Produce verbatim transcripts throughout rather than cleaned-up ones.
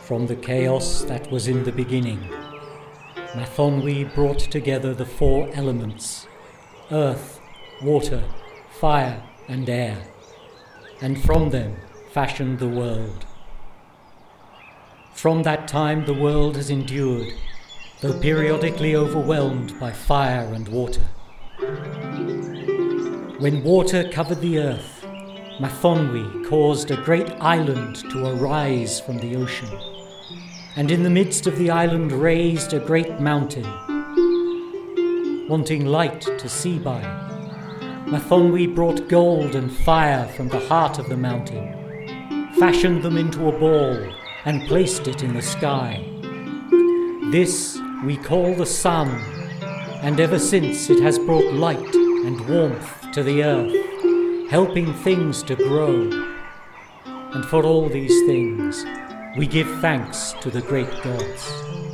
From the chaos that was in the beginning, Mathonwy brought together the four elements, earth, water, fire, and air, and from them fashioned the world. From that time the world has endured, though periodically overwhelmed by fire and water. When water covered the earth, Mathonwy caused a great island to arise from the ocean, and in the midst of the island raised a great mountain. Wanting light to see by, Mathonwy brought gold and fire from the heart of the mountain, fashioned them into a ball, and placed it in the sky. This we call the sun, and ever since it has brought light and warmth to the earth, helping things to grow. And for all these things, we give thanks to the great gods.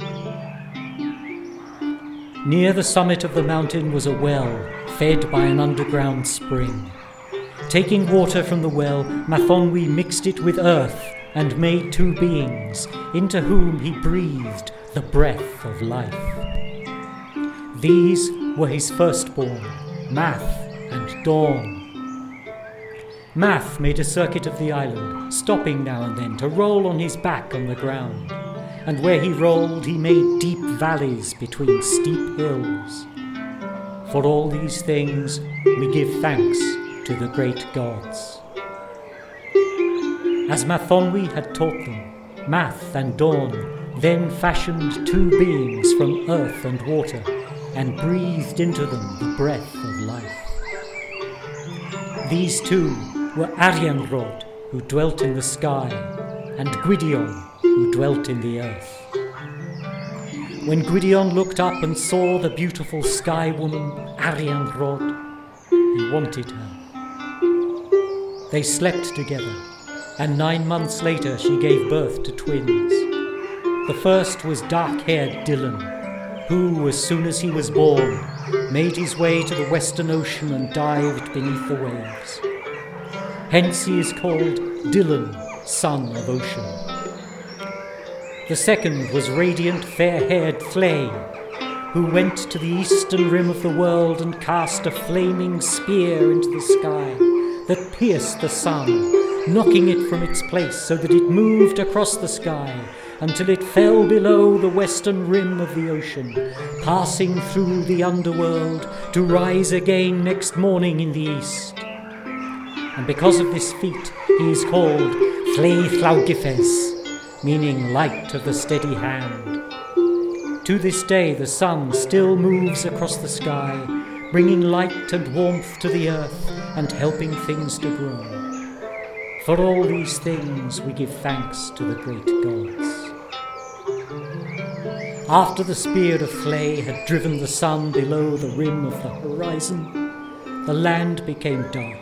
Near the summit of the mountain was a well, fed by an underground spring. Taking water from the well, Mathonwy mixed it with earth and made two beings, into whom he breathed the breath of life. These were his firstborn, Math and Dawn. Math made a circuit of the island, stopping now and then to roll on his back on the ground, and where he rolled he made deep valleys between steep hills. For all these things we give thanks to the great gods. As Mathonwy had taught them, Math and Dawn then fashioned two beings from earth and water, and breathed into them the breath of life. These two were Arianrhod, who dwelt in the sky, and Gwydion, who dwelt in the earth. When Gwydion looked up and saw the beautiful sky woman, Arianrhod, he wanted her. They slept together, and nine months later she gave birth to twins. The first was dark-haired Dylan, who, as soon as he was born, made his way to the Western Ocean and dived beneath the waves. Hence he is called Dylan, son of ocean. The second was radiant, fair-haired Flay, who went to the eastern rim of the world and cast a flaming spear into the sky that pierced the sun, knocking it from its place so that it moved across the sky until it fell below the western rim of the ocean, passing through the underworld to rise again next morning in the east. And because of this feat, he is called Llaethllawgyffes, meaning light of the steady hand. To this day, the sun still moves across the sky, bringing light and warmth to the earth and helping things to grow. For all these things, we give thanks to the great gods. After the spear of Flay had driven the sun below the rim of the horizon, the land became dark.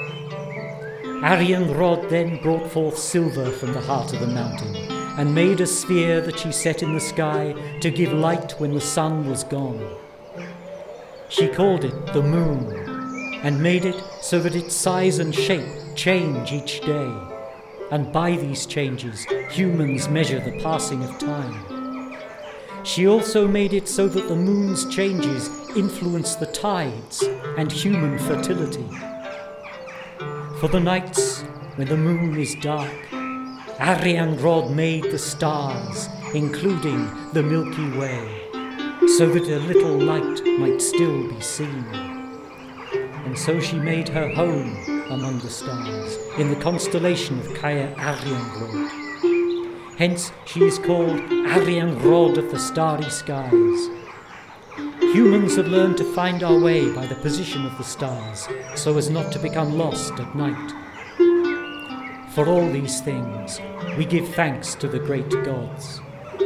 Arianrhod then brought forth silver from the heart of the mountain, and made a sphere that she set in the sky to give light when the sun was gone. She called it the moon, and made it so that its size and shape change each day, and by these changes humans measure the passing of time. She also made it so that the moon's changes influence the tides and human fertility. For the nights when the moon is dark, Arianrhod made the stars, including the Milky Way, so that a little light might still be seen. And so she made her home among the stars, in the constellation of Caer Arianrhod. Hence she is called Arianrhod of the starry skies. Humans have learned to find our way by the position of the stars, so as not to become lost at night. For all these things, we give thanks to the great gods.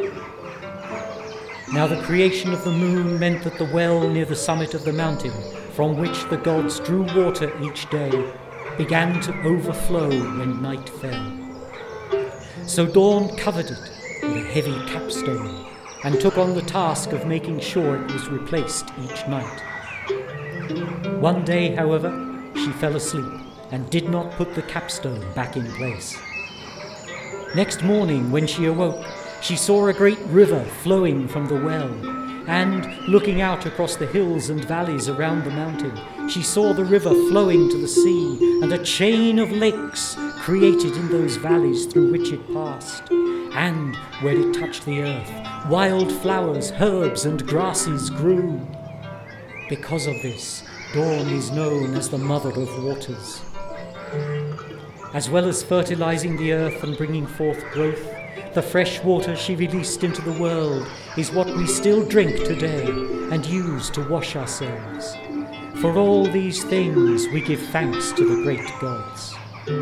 Now the creation of the moon meant that the well near the summit of the mountain, from which the gods drew water each day, began to overflow when night fell. So Dawn covered it with a heavy capstone, and took on the task of making sure it was replaced each night. One day, however, she fell asleep and did not put the capstone back in place. Next morning, when she awoke, she saw a great river flowing from the well, and, looking out across the hills and valleys around the mountain, she saw the river flowing to the sea, and a chain of lakes created in those valleys through which it passed. And, where it touched the earth, wild flowers, herbs, and grasses grew. Because of this, Dawn is known as the Mother of Waters. As well as fertilizing the earth and bringing forth growth, the fresh water she released into the world is what we still drink today and use to wash ourselves. For all these things we give thanks to the great gods.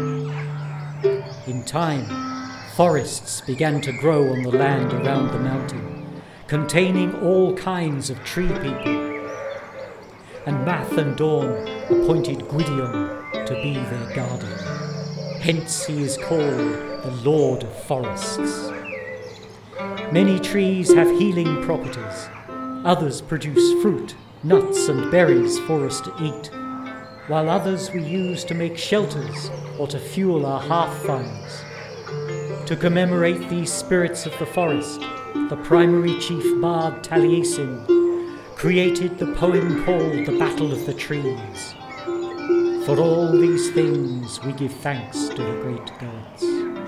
In time, forests began to grow on the land around the mountain, containing all kinds of tree people. And Math and Dawn appointed Gwydion to be their guardian. Hence he is called the Lord of Forests. Many trees have healing properties. Others produce fruit, nuts and berries for us to eat, while others we use to make shelters or to fuel our hearth fires. To commemorate these spirits of the forest, the primary chief bard Taliesin created the poem called The Battle of the Trees. For all these things we give thanks to the great gods.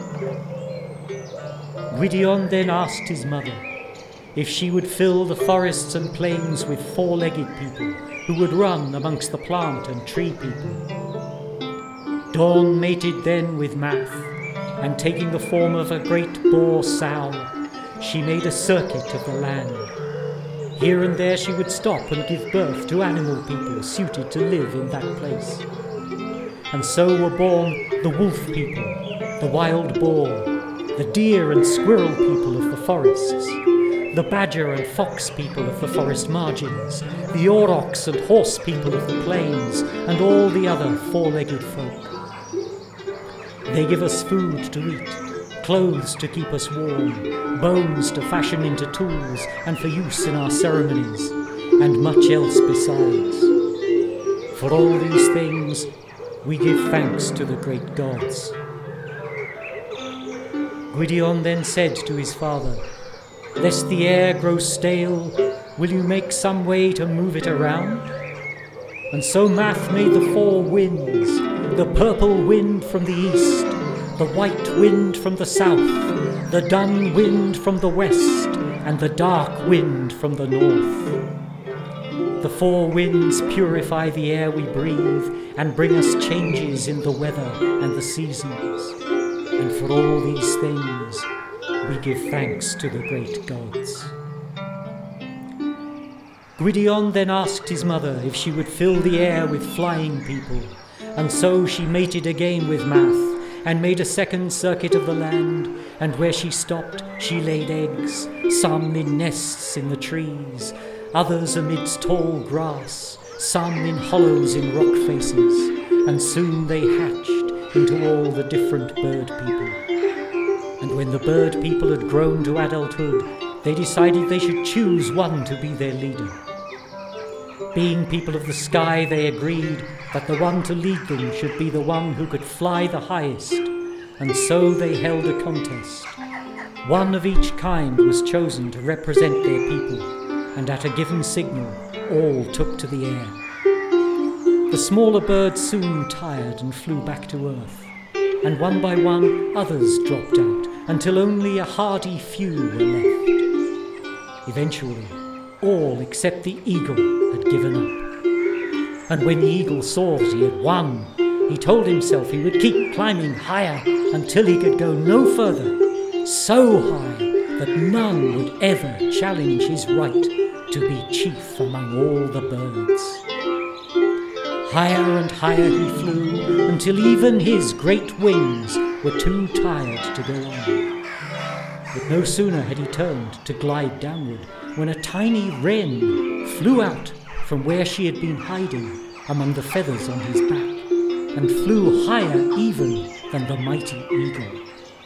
Gwydion then asked his mother if she would fill the forests and plains with four-legged people who would run amongst the plant and tree people. Dawn mated then with Math, and taking the form of a great boar sow, she made a circuit of the land. Here and there she would stop and give birth to animal people suited to live in that place. And so were born the wolf people, the wild boar, the deer and squirrel people of the forests, the badger and fox people of the forest margins, the aurochs and horse people of the plains, and all the other four-legged folk. They give us food to eat, clothes to keep us warm, bones to fashion into tools and for use in our ceremonies, and much else besides. For all these things, we give thanks to the great gods. Gwydion then said to his father, "Lest the air grow stale, will you make some way to move it around?" And so Math made the four winds, the purple wind from the east, the white wind from the south, the dun wind from the west, and the dark wind from the north. The four winds purify the air we breathe and bring us changes in the weather and the seasons. And for all these things, we give thanks to the great gods. Gwydion then asked his mother if she would fill the air with flying people, and so she mated again with Math, and made a second circuit of the land, and where she stopped she laid eggs, some in nests in the trees, others amidst tall grass, some in hollows in rock faces, and soon they hatched into all the different bird people. And when the bird people had grown to adulthood, they decided they should choose one to be their leader. Being people of the sky, they agreed that the one to lead them should be the one who could fly the highest, and so they held a contest. One of each kind was chosen to represent their people, and at a given signal, all took to the air. The smaller birds soon tired and flew back to earth, and one by one others dropped out, until only a hardy few were left. Eventually, all except the eagle had given up. And when the eagle saw that he had won, he told himself he would keep climbing higher until he could go no further, so high that none would ever challenge his right to be chief among all the birds. Higher and higher he flew, until even his great wings were too tired to go on. But no sooner had he turned to glide downward, when a tiny wren flew out from where she had been hiding among the feathers on his back, and flew higher even than the mighty eagle.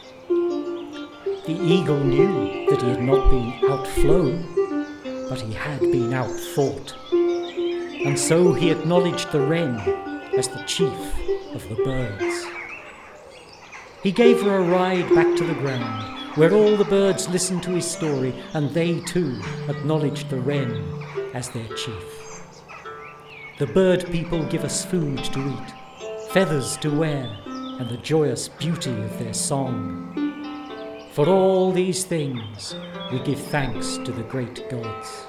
The eagle knew that he had not been outflown, but he had been outthought, and so he acknowledged the wren as the chief of the birds. He gave her a ride back to the ground, where all the birds listened to his story, and they too acknowledged the wren as their chief. The bird people give us food to eat, feathers to wear, and the joyous beauty of their song. For all these things we give thanks to the great gods.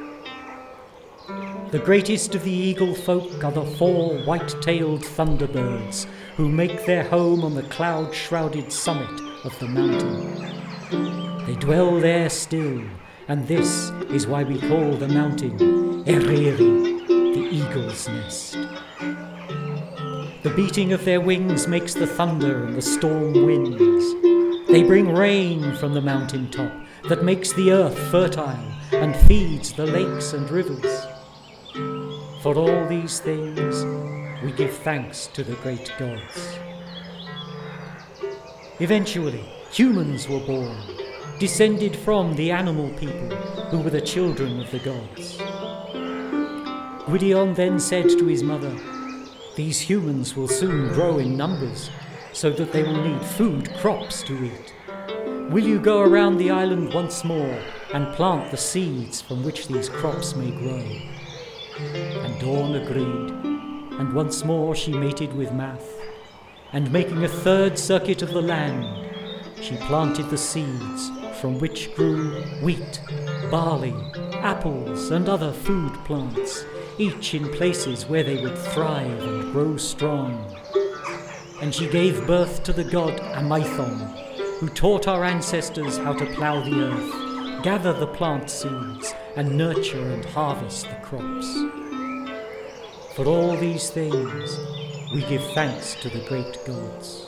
The greatest of the eagle folk are the four white-tailed thunderbirds who make their home on the cloud-shrouded summit of the mountain. They dwell there still, and this is why we call the mountain Eryri, the eagle's nest. The beating of their wings makes the thunder and the storm winds. They bring rain from the mountain top that makes the earth fertile and feeds the lakes and rivers. For all these things, we give thanks to the great gods. Eventually, humans were born, descended from the animal people who were the children of the gods. Gwydion then said to his mother, "These humans will soon grow in numbers, so that they will need food crops to eat. Will you go around the island once more and plant the seeds from which these crops may grow?" And Dawn agreed, and once more she mated with Math, and making a third circuit of the land, she planted the seeds from which grew wheat, barley, apples, and other food plants, each in places where they would thrive and grow strong. And she gave birth to the god Amaethon, who taught our ancestors how to plough the earth, gather the plant seeds, and nurture and harvest the crops. For all these things, we give thanks to the great gods.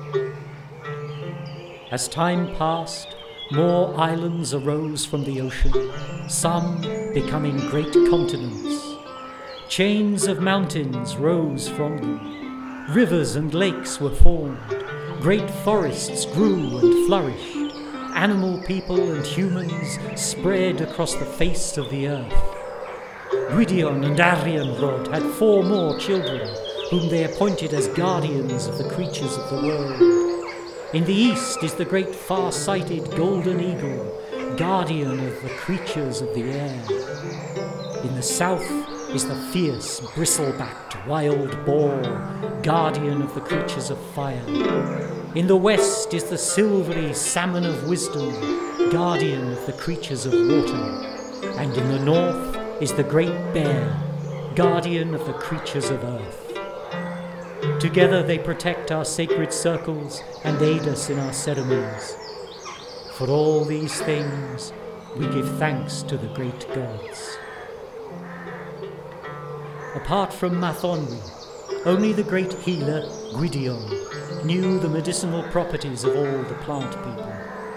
As time passed, more islands arose from the ocean, some becoming great continents. Chains of mountains rose from them. Rivers and lakes were formed. Great forests grew and flourished. Animal people and humans spread across the face of the earth. Gwydion and Arianrhod had four more children, whom they appointed as guardians of the creatures of the world. In the east is the great far-sighted golden eagle, guardian of the creatures of the air. In the south is the fierce, bristle-backed wild boar, guardian of the creatures of fire. In the west is the silvery salmon of wisdom, guardian of the creatures of water. And in the north is the great bear, guardian of the creatures of earth. Together they protect our sacred circles and aid us in our ceremonies. For all these things, we give thanks to the great gods. Apart from Mathonwy, only the great healer, Gwydion, knew the medicinal properties of all the plant people.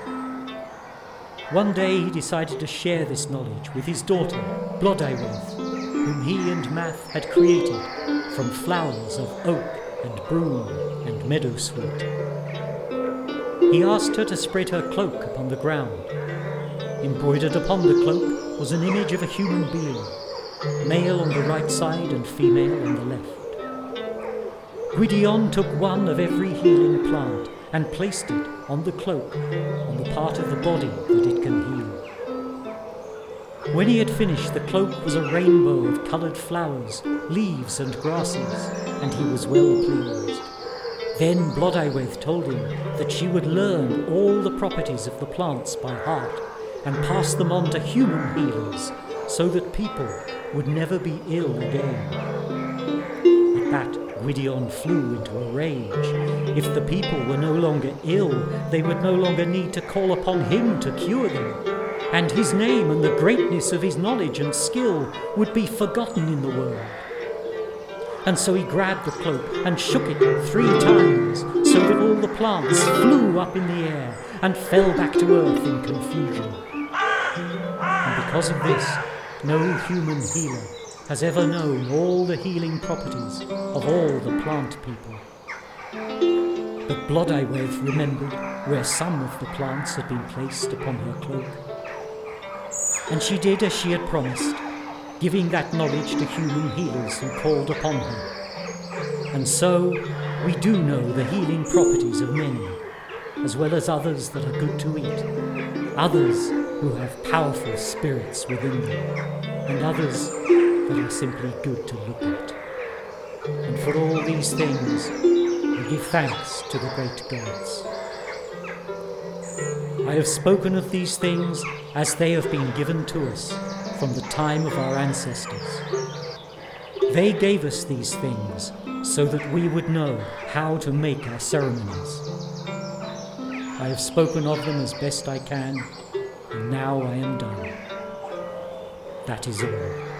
One day he decided to share this knowledge with his daughter, Blodeuwedd, whom he and Math had created from flowers of oak and broom and meadowsweet. He asked her to spread her cloak upon the ground. Embroidered upon the cloak was an image of a human being, male on the right side and female on the left. Gwydion took one of every healing plant and placed it on the cloak, on the part of the body that it can heal. When he had finished, the cloak was a rainbow of coloured flowers, leaves and grasses, and he was well pleased. Then Blodeuwedd told him that she would learn all the properties of the plants by heart and pass them on to human healers, so that people would never be ill again. At that, Gwydion flew into a rage. If the people were no longer ill, they would no longer need to call upon him to cure them, and his name and the greatness of his knowledge and skill would be forgotten in the world. And so he grabbed the cloak and shook it three times, so that all the plants flew up in the air and fell back to earth in confusion. And because of this, no human healer has ever known all the healing properties of all the plant people. But Blodeuwedd remembered where some of the plants had been placed upon her cloak. And she did as she had promised, giving that knowledge to human healers who called upon her. And so we do know the healing properties of many, as well as others that are good to eat, others who have powerful spirits within them, and others that are simply good to look at. And for all these things, we give thanks to the great gods. I have spoken of these things as they have been given to us from the time of our ancestors. They gave us these things so that we would know how to make our ceremonies. I have spoken of them as best I can, and now I am done. That is all.